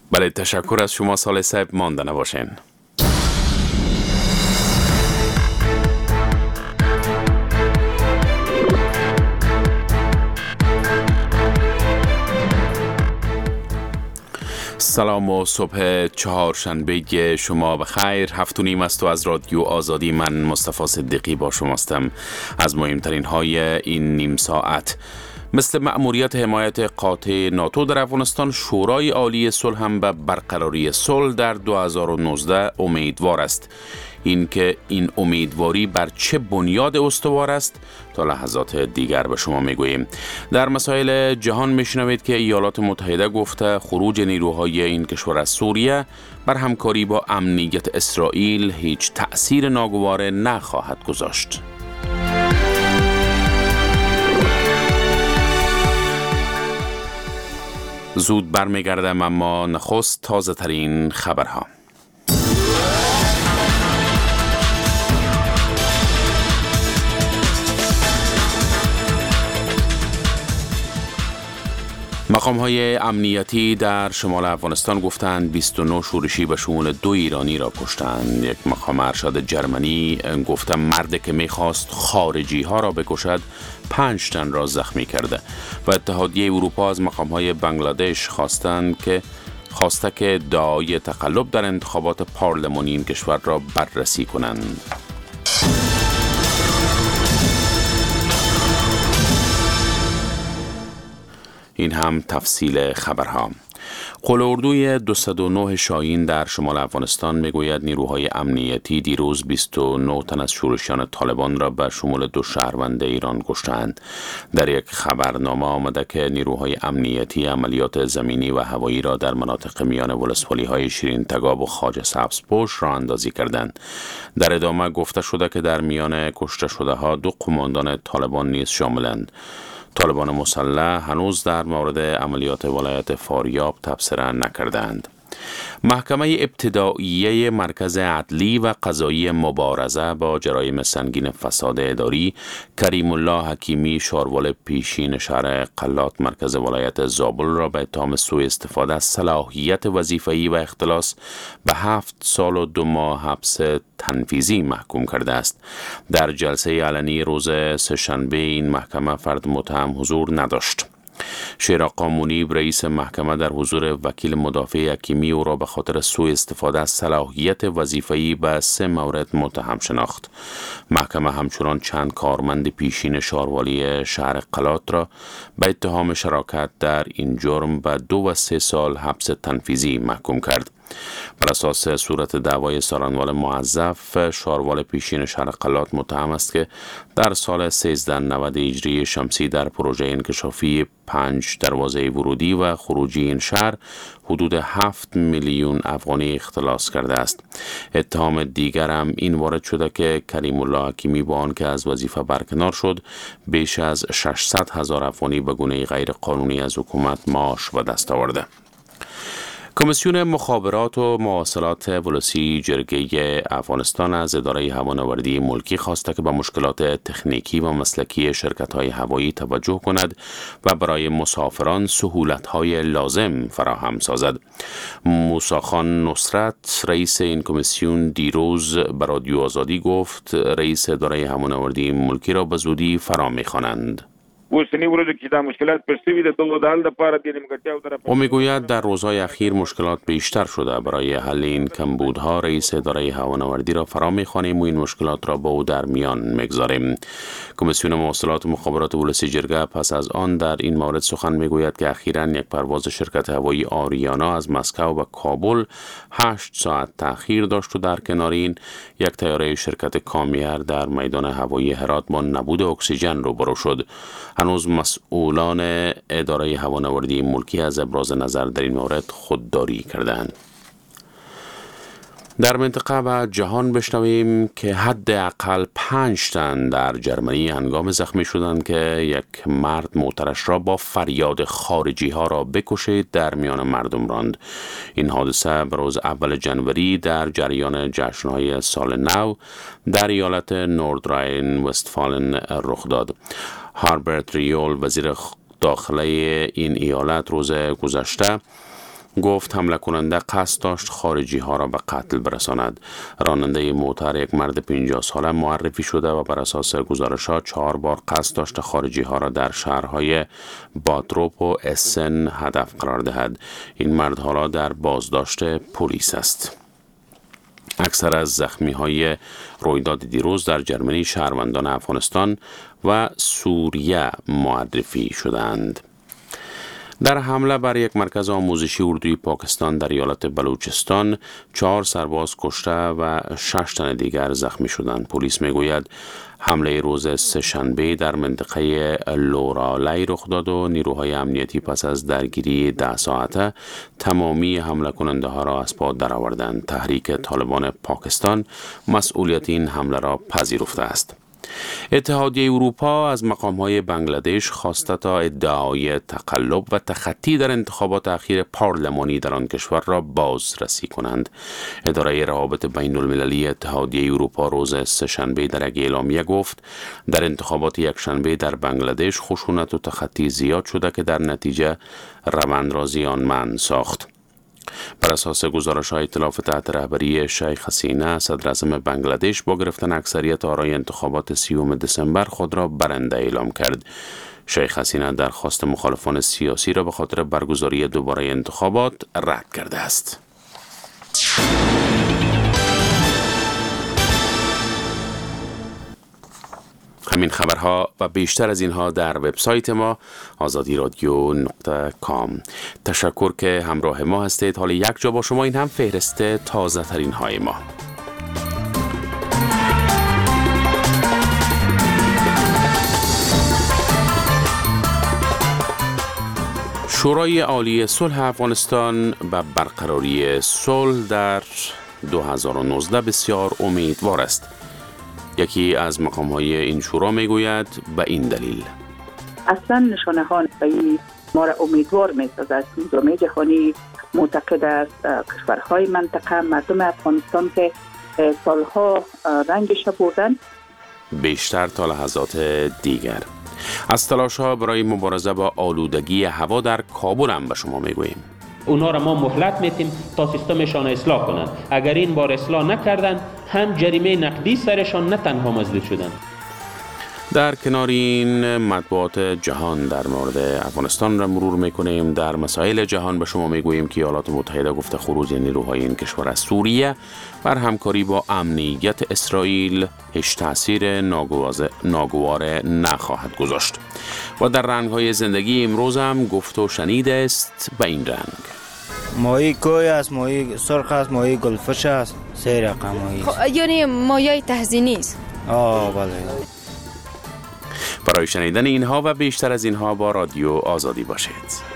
بله، تشکر از شما صالح صاحب. مانده نباشین. سلام و صبح چهارشنبه شما بخیر. 7:30 است و از رادیو آزادی من مصطفی صدیقی با شماستم. از مهمترین های این نیم ساعت: مثل مأموریت حمایت قاطع ناتو در افغانستان، شورای عالی صلح هم به برقراری صلح در 2019 امیدوار است. این امیدواری بر چه بنیاد استوار است تا لحظات دیگر به شما میگوییم. در مسائل جهان میشنوید که ایالات متحده گفته خروج نیروهای این کشور از سوریه بر همکاری با امنیت اسرائیل هیچ تأثیر ناگوار نخواهد گذاشت. زود برمیگردم، اما نخست تازه ترین خبرها. مقام‌های امنیتی در شمال افغانستان گفتند 29 شورشی به شمول 2 ایرانی را کشتند. یک مقام ارشد جرمنی گفته مرد که می‌خواست خارجی ها را بکشد 5 تن را زخمی کرده و اتحادیه اروپا از مقام‌های بنگلادش خواسته که دعای تقلب در انتخابات پارلمانی این کشور را بررسی کنند. این هم تفصیل خبرها. قول اردوی 209 شاهین در شمال افغانستان میگوید نیروهای امنیتی دیروز 29 تن از شورشیان طالبان را به شمول 2 شهروند ایران کشتند. در یک خبرنامه آمده که نیروهای امنیتی عملیات زمینی و هوایی را در مناطق میان ولسوالی‌های شیرین تگاب و خواجه سبزپوش راه اندازی کردند. در ادامه گفته شده که در میان کشته شده ها 2 قماندان طالبان نیز شاملند. طالبان مسلح هنوز در مورد عملیات ولایت فاریاب تبصره نکردند. محکمه ابتدائیه مرکز عدلی و قضایی مبارزه با جرایم سنگین فساد اداری کریم الله حکیمی شارول پیشین شهر قلات مرکز ولایت زابل را به اتهام سوء استفاده از صلاحیت وظیفه‌ای و اختلاس به 7 سال و 2 ماه حبس تنفیذی محکوم کرده است. در جلسه علنی روز سه‌شنبه این محکمه فرد متهم حضور نداشت. شیراق قامونی رئیس محکمه در حضور وکیل مدافع حکیمی او را به خاطر سوء استفاده از صلاحیت وظیفه‌ای به 3 مورد متهم شناخت. محکمه همچنان چند کارمند پیشین شاروالی شهر قلات را به اتهام شراکت در این جرم به 2 و 3 سال حبس تنفیذی محکوم کرد. بر اساس صورت دعوای سارنوال معظف، شاروال پیشین شهر قلات متهم است که در سال 1390 هجری شمسی در پروژه انکشافی 5 دروازه ورودی و خروجی این شهر حدود 7 میلیون افغانی اختلاس کرده است. اتهام دیگر هم این وارد شده که کریم الله حکیمی با آنکه از وظیفه برکنار شد، بیش از 600,000 افغانی به گونه غیر قانونی از حکومت معاش به دست آورده. کمیسیون مخابرات و مواصلات ولسی جرگه افغانستان از اداره هوانوردی ملکی خواسته که به مشکلات تکنیکی و مسلکی شرکت‌های هوایی توجه کند و برای مسافران سهولت‌های لازم فراهم سازد. موسی خان نصرت رئیس این کمیسیون دیروز به رادیو آزادی گفت رئیس اداره هوانوردی ملکی را به زودی فرا می‌خوانند. او میگوید در روزهای اخیر مشکلات بیشتر شده. برای حل این کمبودها رئیس اداره هوانوردی را فرا می‌خوانیم و این مشکلات را با او در میان می‌گذاریم. کمیسیون مواصلات و مخابرات ولسی جرگه پس از آن در این مورد سخن میگوید که اخیراً یک پرواز شرکت هوایی آریانا از مسکو به کابل 8 ساعت تأخیر داشت و در کنار این یک طیاره شرکت کامیر در میدان هوایی هرات با نبود اکسیژن روبرو شد. هنوز مسئولان اداره هوانوردی ملکی از ابراز نظر در این مورد خودداری کردند. در منطقه و جهان بشنویم که حداقل 5 تن در جرمنی هنگام زخمی شدند که یک مرد معترش را با فریاد خارجی ها را بکشید در میان مردم راند. این حادثه به روز 1 جنوری در جریان جشن‌های سال نو در ایالت نوردراین وستفالن رخ داد. هاربرت ریول وزیر داخلی این ایالت روز گذشته گفت حمله کننده قصد داشت خارجی ها را به قتل برساند. راننده موتر یک مرد 50 ساله معرفی شده و بر اساس گزارشات 4 بار قصد داشت خارجی ها را در شهرهای باتروپ و اسن هدف قرار دهد. این مرد حالا در بازداشت پلیس است. اکثر از زخمی های رویداد دیروز در جرمنی شهروندان افغانستان و سوریه معرفی شدند. در حمله بر یک مرکز آموزشی اردوی پاکستان در ایالت بلوچستان 4 سرباز کشته و 6 تن دیگر زخمی شدند. پلیس میگوید حمله روز سه‌شنبه در منطقه لورالی رخ داد و نیروهای امنیتی پس از درگیری 10 ساعته تمامی حمله کننده ها را از پا درآوردند. تحریک طالبان پاکستان مسئولیت این حمله را پذیرفته است. اتحادیه اروپا از مقام‌های بنگلادش خواسته تا ادعای تقلب و تخطی در انتخابات اخیر پارلمانی در آن کشور را بازرسی کنند. اداره روابط بین المللی اتحادیه اروپا روز سه‌شنبه در یک اعلامیه گفت در انتخابات یکشنبه در بنگلادش خشونت و تخطی زیاد شده که در نتیجه روند را زیانمند ساخت. بر اساس گزارش‌های ائتلاف تحت رهبری شیخ حسینه صدراعظم بنگلادش با گرفتن اکثریت آرای انتخابات 30 دسامبر خود را برنده اعلام کرد. شیخ حسینه درخواست مخالفان سیاسی را به خاطر برگزاری دوباره انتخابات رد کرده است. همین خبرها و بیشتر از اینها در وبسایت ما azadiradio.com. تشکر که همراه ما هستید. حالا یک جا با شما این هم فهرست تازه ترین های ما. شورای عالی صلح افغانستان به برقراری صلح در 2019 بسیار امیدوار است. یکی از مقام‌های این شورا میگوید به این دلیل اصلا نشانه ها ما را امیدوار می‌سازد. جامعه جهانی معتقد است کشورهای منطقه مردم افغانستان که سالها رنجش بردن بیشتر تا لحظات دیگر از تلاش‌ها برای مبارزه با آلودگی هوا در کابل هم به شما میگوییم. اونا را ما مهلت میتیم تا سیستمشان اصلاح کنند. اگر این بار اصلاح نکردن هم جریمه نقدی سرشان نه تنها مزدود شدن. در کنار این مطبوعات جهان در مورد افغانستان را مرور میکنیم. در مسائل جهان به شما میگوییم که ایالات متحده گفته خروج نیروهای این کشور از سوریه بر همکاری با امنیت اسرائیل هیچ تأثیر ناگوار نخواهد گذاشت. و در رنگ‌های زندگی امروز هم گفت و شنید است به این رنگ: ماهی کوی است، ماهی سرخ است، ماهی گلفش است، 3 رقم ماهی است. یعنی ماهی تهزینی است. بله. برای شنیدن اینها و بیشتر از اینها با رادیو آزادی باشید.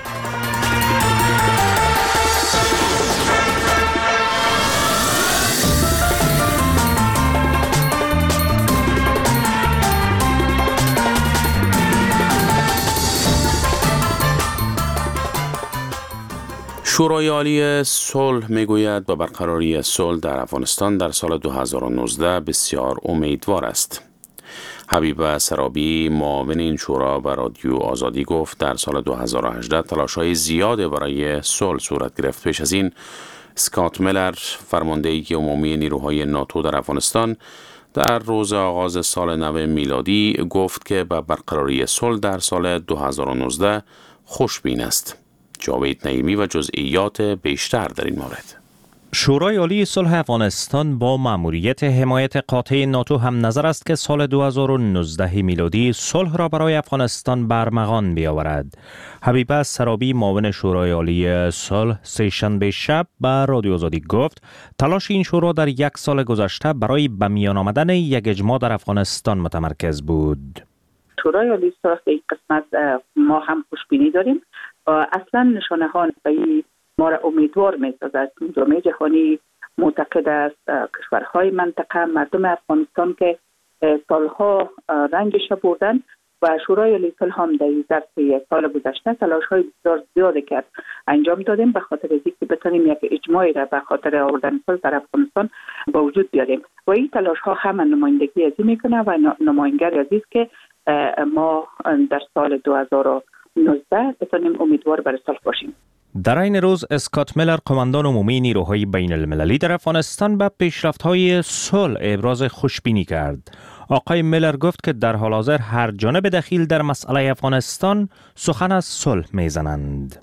شورای عالی صلح میگوید با برقراری صلح در افغانستان در سال 2019 بسیار امیدوار است. حبیب سرابی معاون این شورا به رادیو آزادی گفت در سال 2018 تلاش‌های زیاد برای صلح صورت گرفت. پیش از این اسکات میلر فرمانده عمومی نیروهای ناتو در افغانستان در روز آغاز سال نو میلادی گفت که به برقراری صلح در سال 2019 خوشبین است. جاوید نعیمی و جزئیات بیشتر در این مورد. شورای عالی صلح افغانستان با مأموریت حمایت قاطع ناتو هم نظر است که سال 2019 میلادی صلح را برای افغانستان برمغان بیاورد. حبیب سرابی معاون شورای عالی صلح سه‌شنبه شب به رادیو آزادی گفت تلاش این شورا در 1 سال گذشته برای به میان آمدن یک اجماع در افغانستان متمرکز بود. شورای عالی صلح در این قسمت ما هم خوشبینی داریم. اصلا نشانه ها ما را امیدوار می‌سازد. جامعه جهانی معتقد است کشورهای منطقه مردم افغانستان که سالها رنجش بردن و شورای عالی صلح هم در ظرف 1 سال گذشته تلاش‌های بسیار زیادی کرد انجام دادیم به خاطر اینکه بتونیم یک اجماعی را به خاطر آوردن صلح در افغانستان به وجود بیاریم و این تلاش‌ها هم نمایندگی از این میکنه و نماینگر عزیز که ما در سال 2019 بتونیم امیدوار بر صلح باشیم. در این روز اسکات میلر قماندان عمومی نیروهای بین المللی در افغانستان به پیشرفت‌های صلح ابراز خوشبینی کرد. آقای میلر گفت که در حال حاضر هر جانب دخیل در مسئله افغانستان سخن از صلح میزنند.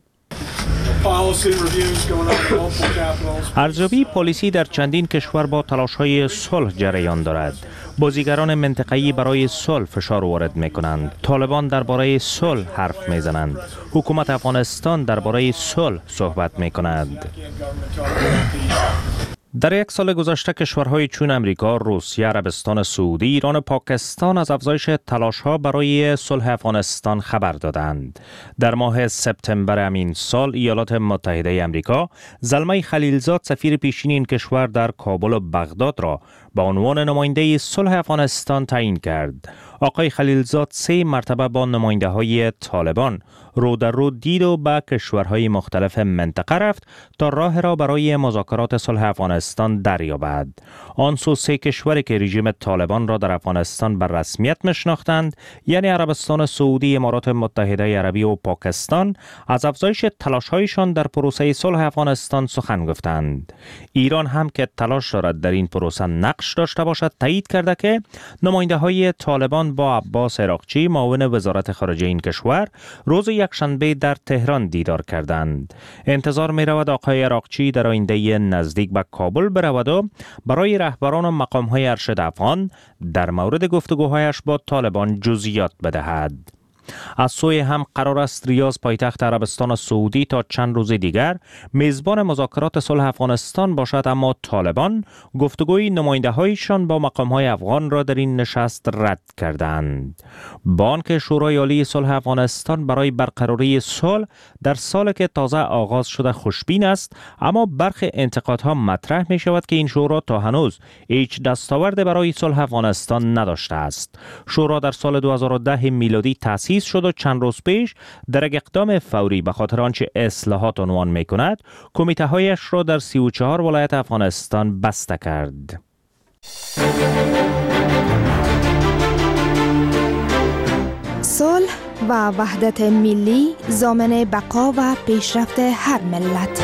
ارزیابی پلیسی در چندین کشور با تلاش‌های صلح جریان دارد. بازیگران منطقه‌ای برای صلح فشار وارد می‌کنند. طالبان درباره صلح حرف می‌زنند. حکومت افغانستان درباره صلح صحبت می‌کند. در یک سال گذشته کشورهای چون امریکا، روسیه، عربستان سعودی، ایران و پاکستان از افزایش تلاش‌ها برای صلح افغانستان خبر دادند. در ماه سپتامبر همین سال ایالات متحده امریکا زلمه خلیلزاد سفیر پیشین این کشور در کابل و بغداد را به عنوان نماینده صلح افغانستان تعیین کرد. آقای خلیلزاد 3 مرتبه با نماینده‌های طالبان رو در رو دید و به کشورهای مختلف منطقه رفت تا راه را برای مذاکرات صلح افغانستان دریابد. آن سو 3 کشوری که رژیم طالبان را در افغانستان به رسمیت میشناختند، یعنی عربستان سعودی، امارات متحده عربی و پاکستان، از افزایش تلاش‌هایشان در پروسه صلح افغانستان سخن گفتند. ایران هم که تلاش دارد در این پروسه نقش داشته باشد تایید کرده که نماینده‌های طالبان با عباس عراقچی، معاون وزارت خارجه این کشور، روز یکشنبه در تهران دیدار کردند. انتظار می رود آقای عراقچی در آینده نزدیک به کابل برود و برای رهبران و مقام‌های ارشد افغان در مورد گفتگوهایش با طالبان جزئیات بدهد. از سوی هم قرار است ریاض پایتخت عربستان سعودی تا چند روز دیگر میزبان مذاکرات صلح افغانستان باشد، اما طالبان گفتگوی نماینده‌هایشان با مقام‌های افغان را در این نشست رد کردند. با آنکه شورای عالی صلح افغانستان برای برقراری صلح در سال که تازه آغاز شده خوشبین است، اما برخی انتقادها مطرح می شود که این شورا تا هنوز هیچ دستاورد برای صلح افغانستان نداشته است. شورا در سال 2010 میلادی تأسیس شد و چند روز پیش در یک اقدام فوری به خاطر آنچه اصلاحات عنوان می کند، کمیته هایش را در 34 ولایت افغانستان بسته کرد. صلح و وحدت ملی ضامن بقا و پیشرفت هر ملت.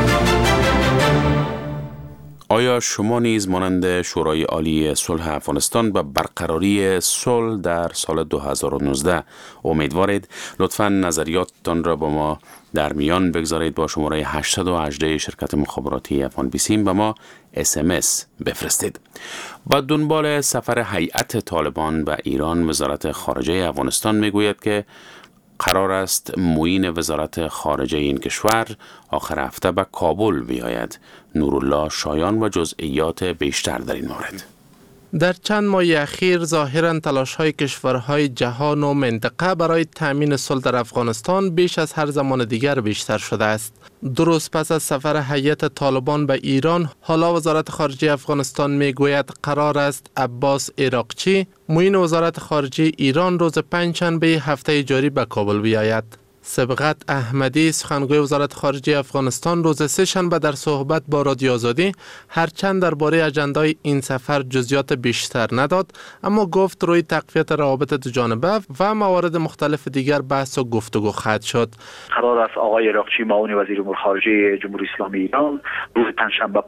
آیا شما نیز مانند شورای عالی صلح افغانستان به برقراری صلح در سال 2019 امیدوارید؟ لطفاً نظریاتتان را با ما در میان بگذارید. با شماره 818 شرکت مخابراتی افغان بیسیم به ما SMS بفرستید. با دنبال سفر هیئت طالبان به ایران، وزارت خارجه افغانستان میگوید که قرار است معین وزارت خارجه این کشور آخر هفته به کابل بیاید. نورالله شایان و جزئیات بیشتر در این مورد. در چند ماه اخیر ظاهراً تلاش‌های کشورهای جهان و منطقه برای تأمین صلح در افغانستان بیش از هر زمان دیگر بیشتر شده است. 2 روز پس از سفر هیئت طالبان به ایران، حالا وزارت خارجه افغانستان میگوید قرار است عباس عراقچی، معین وزارت خارجه ایران، روز پنجشنبه هفته جاری به کابل بیاید. سبقت احمدی، سخنگوی وزارت خارجه افغانستان، روز سه‌شنبه در صحبت با رادیو آزادی هرچند درباره اجندای این سفر جزئیات بیشتر نداد، اما گفت روی تقویت روابط دوجانبه و موارد مختلف دیگر بحث و گفتگو خواهد شد. قرار است آقای عراقچی، معاون وزیر امور خارجه جمهوری اسلامی ایران، روز پنجشنبه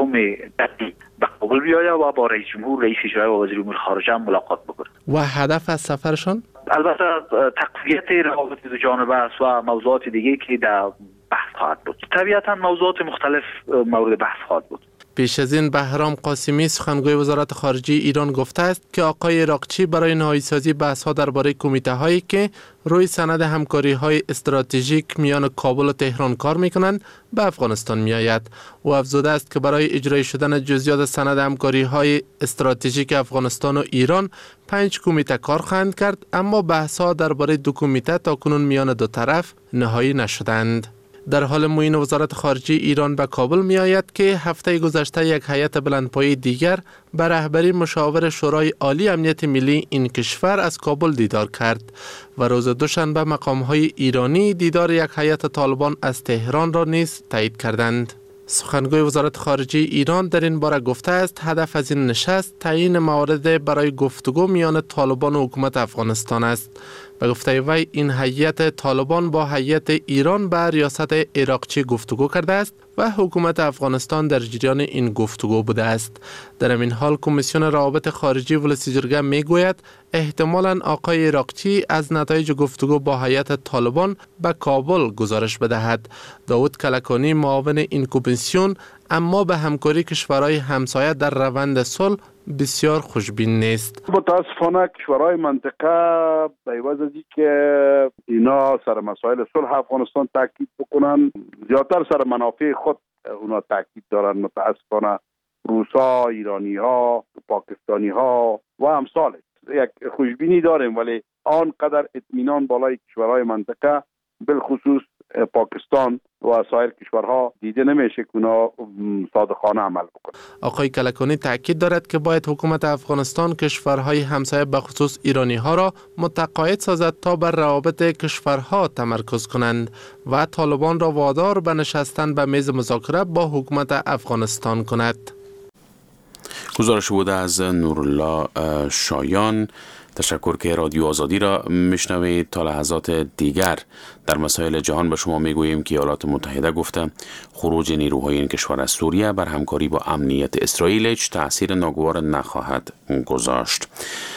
15 به کابل بیاید و با رئیس جمهور، رئیس اجرایی و وزیر امور خارجه هم ملاقات بکنه. و هدف از سفرشان البته تقویت روابط دوجانبه است و موضوعات دیگه که در بحث خواهد بود. طبیعتا موضوعات مختلف مورد بحث خواهد بود. پیش از این بهرام قاسمی، سخنگوی وزارت خارجه ایران، گفته است که آقای عراقچی برای نهایی‌سازی بحث‌ها درباره کمیته‌هایی که روی سند همکاری‌های استراتژیک میان کابل و تهران کار می‌کنند به افغانستان می‌آید. او افزوده است که برای اجرای شدن جزئیات سند همکاری‌های استراتژیک افغانستان و ایران 5 کمیته کار خواهند کرد، اما بحث‌ها درباره 2 کمیته تاکنون میان دو طرف نهایی نشدند. در حال معین وزارت خارجه ایران به کابل می آید که هفته گذشته یک هیئت بلندپایه دیگر به رهبری مشاور شورای عالی امنیت ملی این کشور از کابل دیدار کرد و روز دوشنبه مقام‌های ایرانی دیدار یک هیئت طالبان از تهران را نیز تایید کردند. سخنگوی وزارت خارجه ایران در این باره گفته است هدف از این نشست تعیین موارد برای گفتگو میان طالبان و حکومت افغانستان است. به گفته وی این هیئت طالبان با هیئت ایران به ریاست عراقچی گفتگو کرده است و حکومت افغانستان در جریان این گفتگو بوده است. در این حال کمیسیون روابط خارجی ولسی جرگه می گوید احتمالاً آقای عراقچی از نتایج گفتگو با هیئت طالبان به کابل گزارش بدهد. داود کلکانی معاون این کمیسیون اما به همکاری کشورهای همسایه در روند صلح بسیار خوشبین نیست. متاسفانه کشورهای منطقه به عوض از اینکه اینا سر مسائل صلح افغانستان تاکید بکنن زیادتر سر منافع خود اونا تاکید دارن. متاسفانه روسا، ایرانی ها، پاکستانی ها و امثالش. یک خوشبینی داریم ولی آنقدر اطمینان بالای کشورهای منطقه بالخصوص پاکستان و سایر کشورها دیده نمیشه که اونا صادقانه عمل بکنن. آقای کلکانی تاکید دارد که باید حکومت افغانستان کشورهای همسایه به خصوص ایرانی ها را متقاعد سازد تا بر روابط کشورها تمرکز کنند و طالبان را وادار به نشستن به میز مذاکره با حکومت افغانستان کند. گزارش بوده از نورالله شایان. تشکر که رادیو آزادی را میشنوید. تا لحظات دیگر در مسائل جهان به شما میگوییم که ایالات متحده گفته خروج نیروهای این کشور از سوریه بر همکاری با امنیت اسرائیل هیچ تأثیر ناگوار نخواهد گذاشت.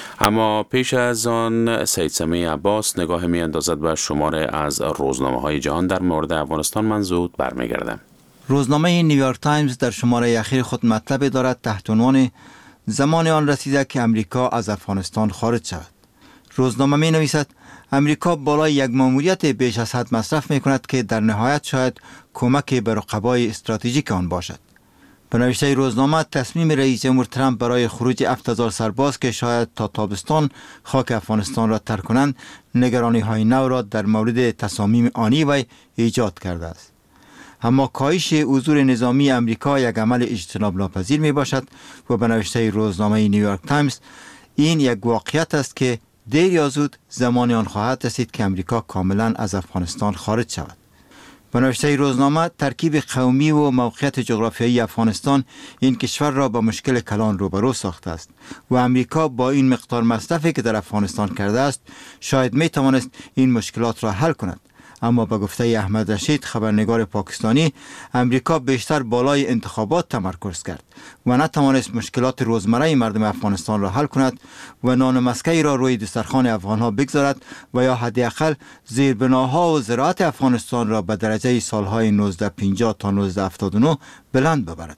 اما پیش از آن سید سمیع عباس نگاه می اندازد به شماره از روزنامه های جهان در مورد افغانستان. من زود برمیگردم. روزنامه نیویورک تایمز در شماره اخیر خود مطلب دارد تحت عنوان زمان آن رسیده که امریکا از افغانستان خارج شود. روزنامه می نویسد امریکا بالای یک ماموریت بیش از حد مصرف می کند که در نهایت شاید کمک به رقبای استراتژیک آن باشد. به نوشته روزنامه تصمیم رئیس جمهور ترامپ برای خروج 7000 سرباز که شاید تا تابستان خاک افغانستان را ترک کنند نگرانی های نو را در مورد تصامیم آنی وی ایجاد کرده است. اما کاهش حضور نظامی امریکا یک عمل اجتناب ناپذیر می باشد و به نوشته روزنامه نیویورک تایمز این یک واقعیت است که دیر یا زود زمان آن خواهد رسید که امریکا کاملا از افغانستان خارج شود. به نوشته روزنامه ترکیب قومی و موقعیت جغرافیایی افغانستان این کشور را با مشکل کلان روبرو ساخته است و امریکا با این مقدار مصرفی که در افغانستان کرده است شاید می توانست این مشکلات را حل کند. اما به گفته احمد رشید خبرنگار پاکستانی امریکا بیشتر بالای انتخابات تمرکز کرد و نتوانست مشکلات روزمره مردم افغانستان را حل کند و نان و مسکه‌ای را روی دسترخوان افغانها بگذارد و یا حداقل زیربناها و زراعت افغانستان را به درجه سالهای 1950 تا 1979 بلند ببرد.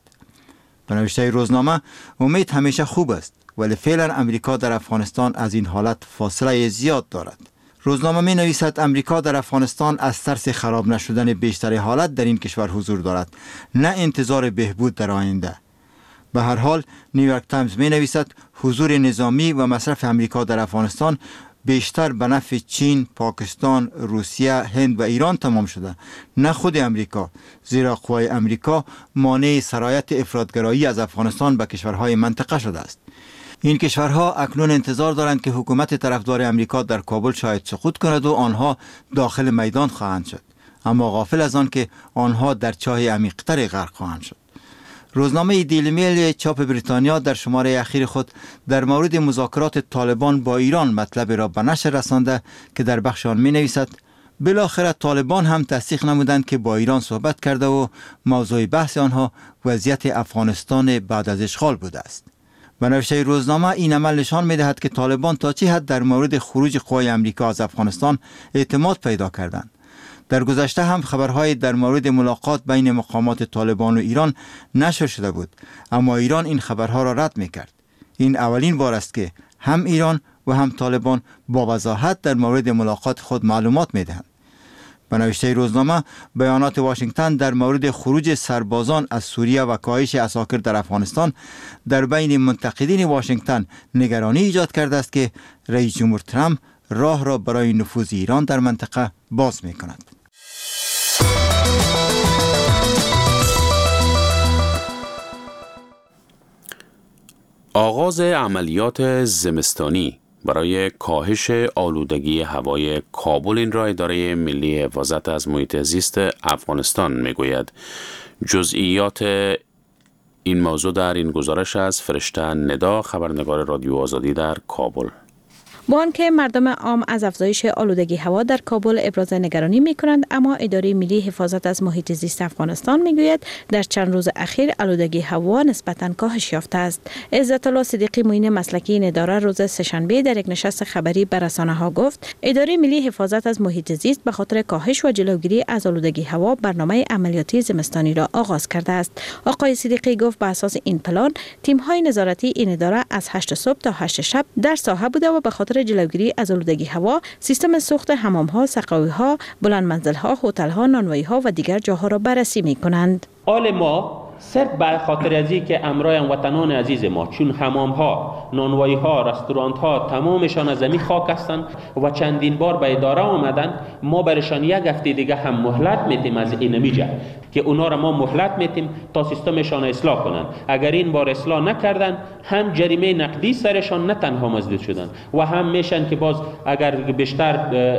به نوشته روزنامه امید همیشه خوب است ولی فعلا امریکا در افغانستان از این حالت فاصله زیاد دارد. روزنامه می نویسد امریکا در افغانستان از ترس خراب نشدن بیشتر حالت در این کشور حضور دارد، نه انتظار بهبود در آینده. به هر حال نیویورک تایمز می نویسد حضور نظامی و مصرف امریکا در افغانستان بیشتر به نفع چین، پاکستان، روسیه، هند و ایران تمام شده، نه خود امریکا، زیرا قوای امریکا مانع سرایت افراطگرایی از افغانستان به کشورهای منطقه شده است. این کشورها اکنون انتظار دارند که حکومت طرفدار امریکا در کابل شاید سقوط کند و آنها داخل میدان خواهند شد، اما غافل از آن که آنها در چاه عمیق‌تر غرق خواهند شد. روزنامه دیلی میل چاپ بریتانیا در شماره اخیر خود در مورد مذاکرات طالبان با ایران مطلب را به نشر رسانده که در بخش آن می نویسد بالاخره طالبان هم تصدیق نمودند که با ایران صحبت کرده و موضوع بحث آنها وضعیت افغانستان بعد از اشغال بوده است. به نوشته روزنامه این عمل نشان می دهد که طالبان تا چه حد در مورد خروج قوای امریکا از افغانستان اعتماد پیدا کردند. در گذشته هم خبرهای در مورد ملاقات بین مقامات طالبان و ایران نشر شده بود، اما ایران این خبرها را رد می کرد. این اولین بار است که هم ایران و هم طالبان با وضاحت در مورد ملاقات خود معلومات می دهند. به نوشته روزنامه بیانات واشنگتن در مورد خروج سربازان از سوریه و کاهش عساکر در افغانستان در بین منتقدین واشنگتن نگرانی ایجاد کرده است که رئیس جمهور ترامپ راه را برای نفوذ ایران در منطقه باز می کند. آغاز عملیات زمستانی برای کاهش آلودگی هوای کابل این را اداره ملی حفاظت از محیط زیست افغانستان میگوید. جزئیات این موضوع در این گزارش از فرشته ندا، خبرنگار رادیو آزادی در کابل. با آنکه مردم عام از افزایش آلودگی هوا در کابل ابراز نگرانی می کنند، اما اداره ملی حفاظت از محیط زیست افغانستان می گوید در چند روز اخیر آلودگی هوا نسبتاً کاهش یافته است. عزت الله صدیقی معین مسلکی این اداره روز سه‌شنبه در یک نشست خبری به رسانه‌ها گفت اداره ملی حفاظت از محیط زیست به خاطر کاهش و جلوگیری از آلودگی هوا برنامه عملیاتی زمستانی را آغاز کرده است. آقای صدیقی گفت به اساس این پلان تیم‌های نظارتی این اداره از 8 صبح تا 8 شب در ساحه بوده و به خاطر جلوگیری از آلودگی هوا سیستم سوخت حمام‌ها، سقاوی‌ها، بلندمنزل‌ها، هتل‌ها، نانوایی‌ها و دیگر جاها را بررسی می‌کنند. آل ما صرف به خاطر از که امرای وطنان عزیز ما چون حمام‌ها، نانوایی‌ها، رستوران‌ها تمامشان از زمین خاک هستند و چندین بار به اداره آمدن، ما برشان یک هفته دیگه هم مهلت میتیم از این میجه که اونا را ما مهلت میتیم تا سیستمشان اصلاح کنند. اگر این بار اصلاح نکردن هم جریمه نقدی سرشان نه تنها مزدود شدن و هم میشن که باز اگر بیشتر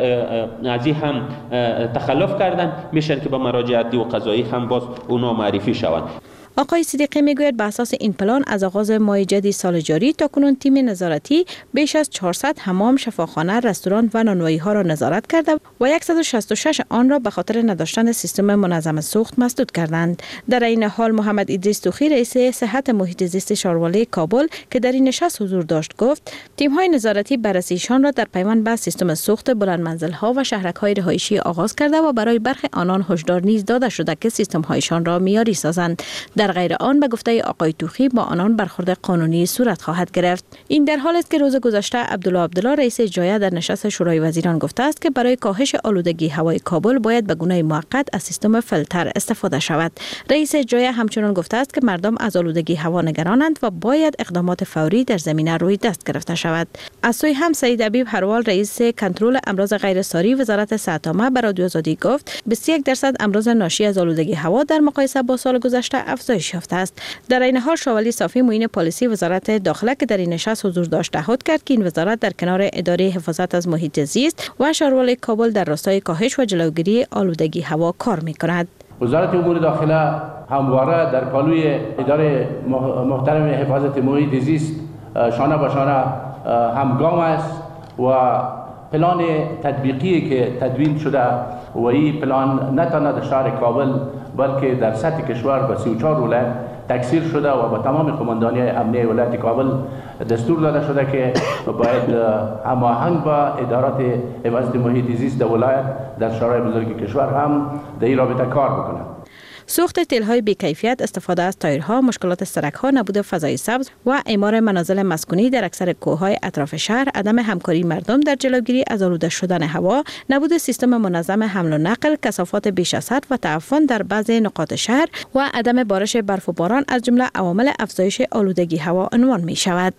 از این هم تخلف کردن میشن که با مراجع عدلی و قضایی هم باز اونا معرفی شوند. آقای صدیقی میگوید به اساس این پلان از آغاز ماه جدید سال جاری تا کنون تیم نظارتی بیش از 400 حمام، شفاخانه، رستوران و نانوایی ها را نظارت کرده و 166 آن را به خاطر نداشتن سیستم منظم سوخت مسدود کردند. در این حال محمد ادریس توخی رئیس صحت محیط زیست شارواله کابل که در این نشست حضور داشت گفت تیم های نظارتی بررسیشان را در پیوند به سیستم سوخت بلندمنزل ها و شهرک های رهایشی آغاز کرده و برای برخی آنان هشدار نیز داده شده که سیستم هایشان را معیاری سازند. در غیر آن به گفته آقای توخی با آنان برخورد قانونی صورت خواهد گرفت. این در حالی است که روز گذشته عبدالله رئیس اجرایی در نشست شورای وزیران گفته است که برای کاهش آلودگی هوای کابل باید به گونه موقت از سیستم فیلتر استفاده شود. رئیس اجرایی همچنان گفته است که مردم از آلودگی هوا نگرانند و باید اقدامات فوری در زمینه روی دست گرفته شود. از سوی هم سعید حبیب هروال رئیس کنترل امراض غیر ساری وزارت صحت عامه به رادیو آزادی گفت 21% امراض ناشی از آلودگی هوا در مقایسه با سال گذشته افزایش یافته است. در این حال شاولی صافی معین پالیسی وزارت داخله که در این نشست حضور داشت تعهد کرد که این وزارت در کنار اداره حفاظت از محیط زیست و شارواله کابل در راستای کاهش و جلوگیری آلودگی هوا کار می‌کند. وزارت امور داخله همواره در پالوی اداره محترم حفاظت محیط زیست شانه به شانه همگام است و پلان تطبیقی که تدوین شده و این پلان نه تنها در شهر کابل بلکه در سطح کشور به 34 ولایت تکثیر شده و با تمام قماندانی امنیه ولایت کابل دستور داده شده که باید هماهنگ با ادارات حفاظت محیط زیست در ولایت در شهرهای بزرگ کشور هم در این رابطه کار بکنند. سوخت تیل‌های بی‌کیفیت، استفاده از تایرها، مشکلات سرک‌ها، نبود فضای سبز و اعمار منازل مسکونی در اکثر کوه‌های اطراف شهر، عدم همکاری مردم در جلوگیری از آلوده شدن هوا، نبود سیستم منظم حمل و نقل، کثافات بیش از حد و تعفن در بعضی نقاط شهر و عدم بارش برف و باران از جمله عوامل افزایش آلودگی هوا عنوان می‌شود.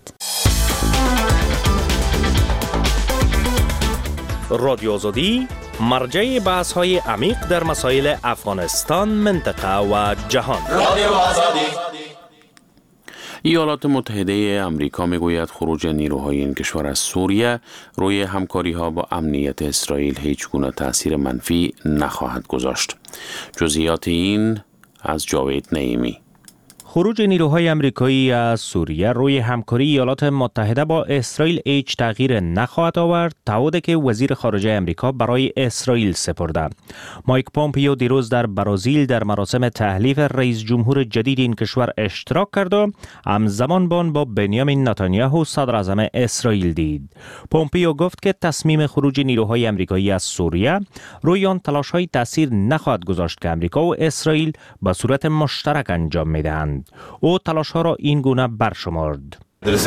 رادیو آزادی مرجع بحث‌های عمیق در مسائل افغانستان، منطقه و جهان. رادیو آزادی. ایالات متحده آمریکا میگوید خروج نیروهای این کشور از سوریه روی همکاری‌ها با امنیت اسرائیل هیچ گونه تأثیر منفی نخواهد گذاشت. جزئیات این از جاوید نعیمی. خروج نیروهای آمریکایی از سوریه روی همکاری ایالات متحده با اسرائیل هیچ تغییر نخواهد آورد، تعهدی که وزیر خارجه آمریکا برای اسرائیل سپرده. مایک پومپیو دیروز در برزیل در مراسم تحلیف رئیس جمهور جدید این کشور اشتراک کرد و همزمان با بنیامین نتانیاهو صدر اعظم اسرائیل دید. پومپیو گفت که تصمیم خروج نیروهای آمریکایی از سوریه روی آن تلاش‌های تاثیر نخواهد گذاشت که آمریکا و اسرائیل به صورت مشترک انجام می‌دهند. او تلاش‌ها را این گونه برشمرد.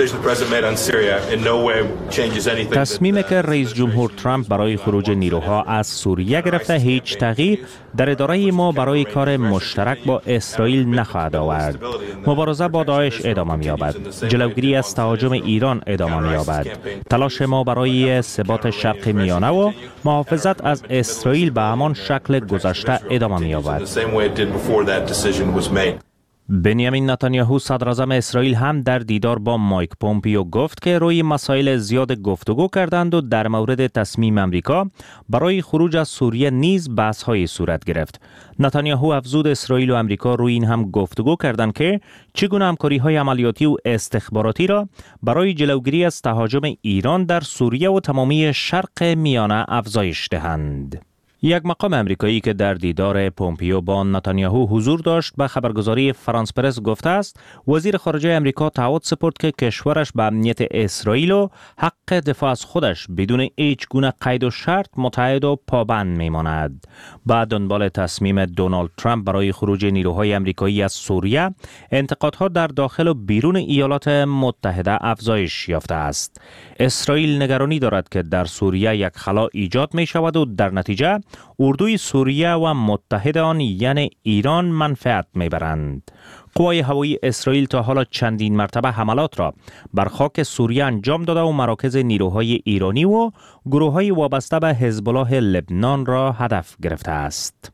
تصمیمی که رئیس جمهور ترامپ برای خروج نیروها از سوریه گرفته هیچ تغییر در اداره ما برای کار مشترک با اسرائیل نخواهد آورد. مبارزه با داعش ادامه می‌یابد. جلوگیری از تهاجم ایران ادامه می‌یابد. تلاش ما برای ثبات شرق میانه و محافظت از اسرائیل به همان شکل گذشته ادامه می‌یابد. بنیامین نتانیاهو صدراعظم اسرائیل هم در دیدار با مایک پومپیو گفت که روی مسائل زیاد گفتگو کردند و در مورد تصمیم امریکا برای خروج از سوریه نیز بحث‌های صورت گرفت. نتانیاهو افزود اسرائیل و امریکا روی این هم گفتگو کردند که چگونه همکاری‌های عملیاتی و استخباراتی را برای جلوگیری از تهاجم ایران در سوریه و تمامی شرق میانه افزایش دهند. یک مقام امریکایی که در دیدار پومپیو با نتانیاهو حضور داشت به خبرگزاری فرانس پرس گفته است وزیر خارجه امریکا تعهد سپرد که کشورش به امنیت اسرائیل و حق دفاع از خودش بدون هیچ گونه قید و شرط متحد و پابند میماند. بعد دنبال تصمیم دونالد ترامپ برای خروج نیروهای امریکایی از سوریه، انتقادها در داخل و بیرون ایالات متحده افزایش یافته است. اسرائیل نگرانی دارد که در سوریه یک خلا ایجاد می شود و در نتیجه اردوی سوریه و متحد آن یعنی ایران منفعت میبرند. قوای هوایی اسرائیل تا حالا چندین مرتبه حملات را بر خاک سوریه انجام داده و مراکز نیروهای ایرانی و گروه‌های وابسته به حزب الله لبنان را هدف گرفته است.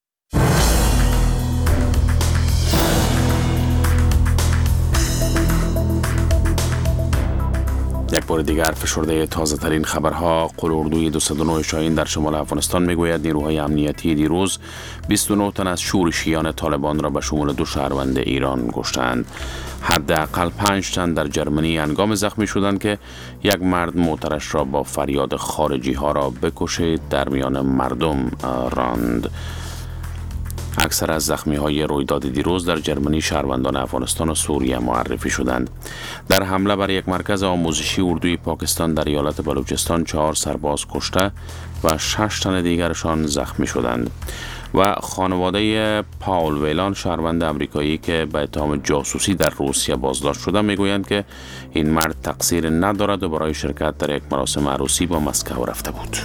یک بار دیگر فشرده تازه ترین خبرها. قلاردوی 209 شاهین در شمال افغانستان میگوید نیروهای امنیتی دیروز 29 تن از شورشیان طالبان را به شمول 2 شهروند ایران کشتند. حداقل 5 تن در جرمنی هنگام زخمی شدند که یک مرد موترش را با فریاد خارجی ها را بکشید در میان مردم راند. اکثر از زخمی های رویداد دیروز در جرمنی شهروندان افغانستان و سوریه معرفی شدند. در حمله بر یک مرکز آموزشی اردوی پاکستان در ایالت بلوچستان 4 سرباز کشته و 6 تن دیگرشان زخمی شدند. و خانواده پاول ویلان شهروند امریکایی که به اتهام جاسوسی در روسیه بازداشت شده میگویند که این مرد تقصیر ندارد و برای شرکت در یک مراسم عروسی با مسکو رفته بود.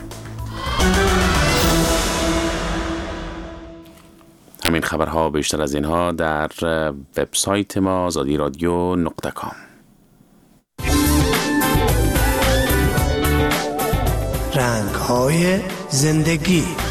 همین خبرها بیشتر از اینها در وبسایت ما azadiradio.com. رنگ‌های زندگی